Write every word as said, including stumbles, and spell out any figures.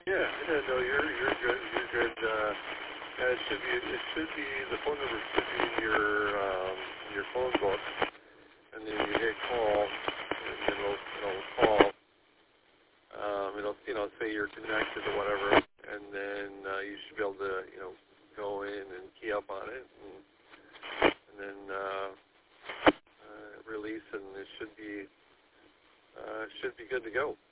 Yeah, yeah, no, you're you're good. You're good. Uh, yeah, it should be it should be the phone number should be in your um, in your phone book, and then you hit call, and then it'll it'll call. Um, it'll you know say you're connected or whatever, and then uh, you should be able to you know go in and key up on it, and, and then uh, uh, release, and it should be uh, should be good to go.